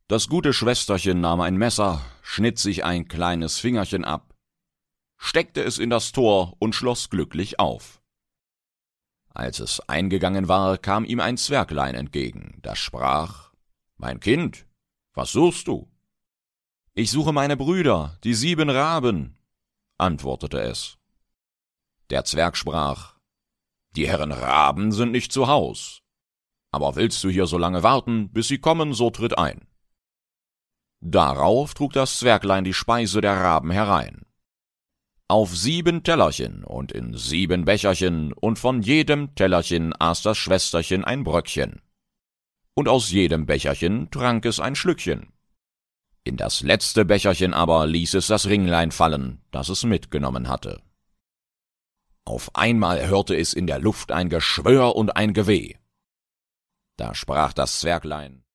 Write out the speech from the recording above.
Das gute Schwesterchen nahm ein Messer, schnitt sich ein kleines Fingerchen ab, steckte es in das Tor und schloss glücklich auf. Als es eingegangen war, kam ihm ein Zwerglein entgegen, das sprach: »Mein Kind, was suchst du?« »Ich suche meine Brüder, die 7 Raben«, antwortete es. Der Zwerg sprach: »Die Herren Raben sind nicht zu Haus. Aber willst du hier so lange warten, bis sie kommen, so tritt ein.« Darauf trug das Zwerglein die Speise der Raben herein. Auf 7 Tellerchen und in 7 Becherchen, und von jedem Tellerchen aß das Schwesterchen ein Bröckchen. Und aus jedem Becherchen trank es ein Schlückchen. In das letzte Becherchen aber ließ es das Ringlein fallen, das es mitgenommen hatte. Auf einmal hörte es in der Luft ein Geschwör und ein Geweh. Da sprach das Zwerglein: